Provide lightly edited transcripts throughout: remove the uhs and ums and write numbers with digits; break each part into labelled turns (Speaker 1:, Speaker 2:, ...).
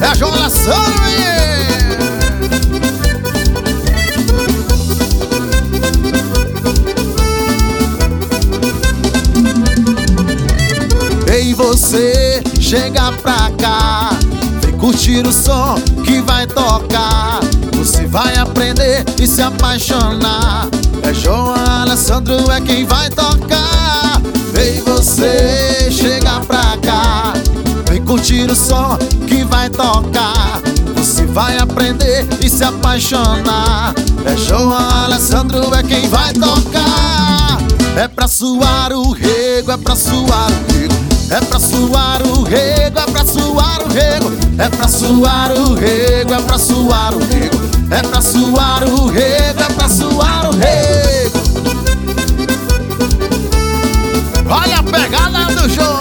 Speaker 1: É a João Alessandro, Ei, você, chega pra cá, vem curtir o som que vai tocar. Você vai aprender e se apaixonar. É João Alessandro, é quem vai tocar. Ei, você, chega pra cá, vem curtir o som que vai tocar. Você vai aprender e se apaixonar. É João Alessandro, é quem vai tocar. É pra suar o rego, é pra suar o rego. É pra suar o rego, é pra suar o rego. É pra suar o rego, é pra suar o rego. É pra suar o rego, é pra suar o rego. Olha a pegada do João.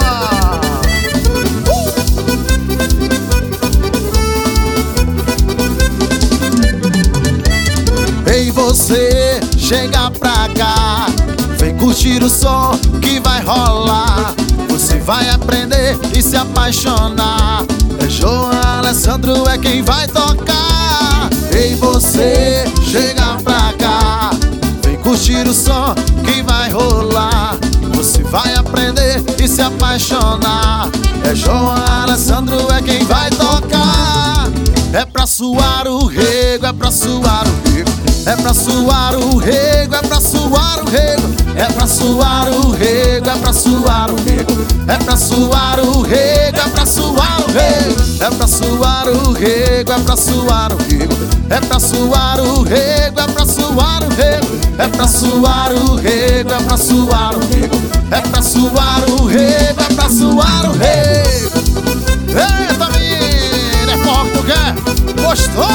Speaker 1: Ei, você, chega pra cá, vem curtir o som que vai rolar. Você vai aprender e se apaixonar. É João Alessandro, é quem vai tocar. Ei, você, chega pra cá, vem curtir o som que vai rolar. Você vai aprender e se apaixonar. É João Alessandro, é quem vai tocar. É pra suar o rego, é pra suar o rego. É pra suar o rego, é pra suar o rego. É pra suar o rego, é pra suar o rego. É pra suar o rego, é pra suar o rego. É pra suar o rego, é pra suar o rego. É pra suar o rego, é pra suar o rego. É pra suar o rego, é pra suar o rego. É pra suar o rego, é pra suar o rego. Eita, menina, é forte, tu quer? Gostou?